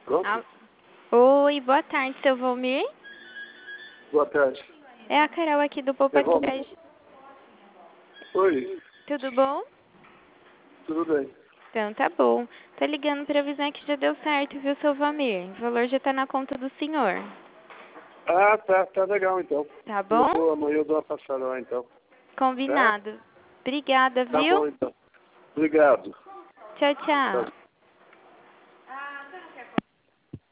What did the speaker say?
Pronto? Oi, boa tarde, seu Valmir. Boa tarde. É a Carol aqui do Poupa Valmir. Cash. Oi, Tudo bom? tudo bem. Então tá bom. Tô ligando pra avisar que já deu certo, viu, seu Valmir? O valor já tá na conta do senhor. Ah, tá legal então. Tá bom? Amanhã eu dou uma passada lá então. Combinado. Obrigada, Tá viu? bom então. Obrigado. Tchau, Tchau. tchau.